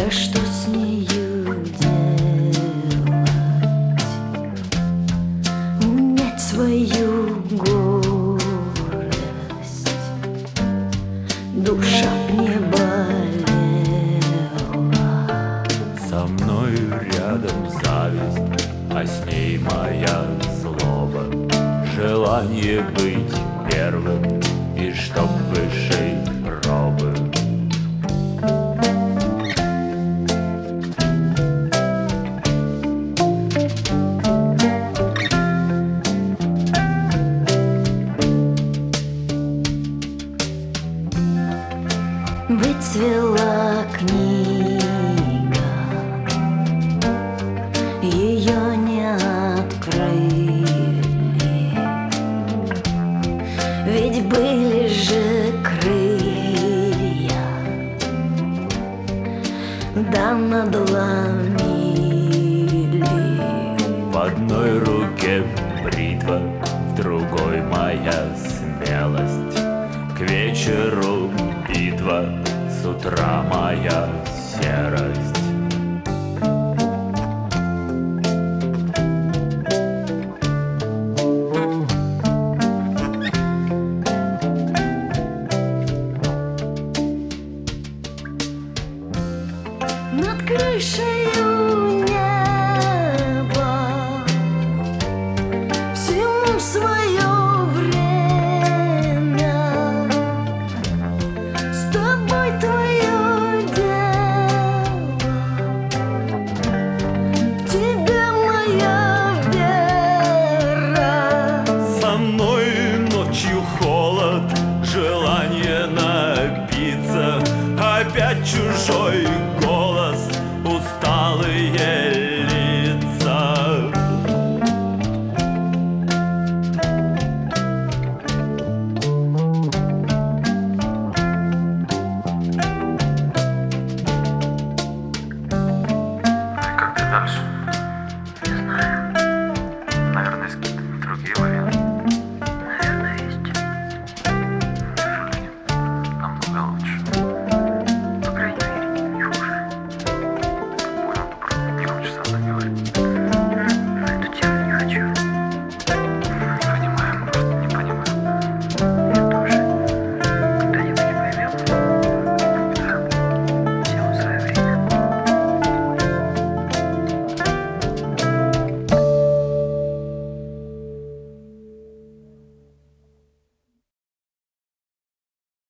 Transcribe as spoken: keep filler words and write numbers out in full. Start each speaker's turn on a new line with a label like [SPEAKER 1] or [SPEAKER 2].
[SPEAKER 1] Да что с нею делать? Унять свою горесть, душа б не болела.
[SPEAKER 2] Со мною рядом зависть, а с ней моя злоба. Желание быть первым и чтоб выше пробы.
[SPEAKER 1] Выцвела книга, ее не открыли, ведь были же крылья, да надломили.
[SPEAKER 2] В одной руке бритва, в другой моя смелость. К вечеру битва, с утра моя серость.
[SPEAKER 1] Над крышею неба всему свое время. С тобой твое дело, в тебе моя вера.
[SPEAKER 2] Со мной ночью холод, желание напиться, опять чужой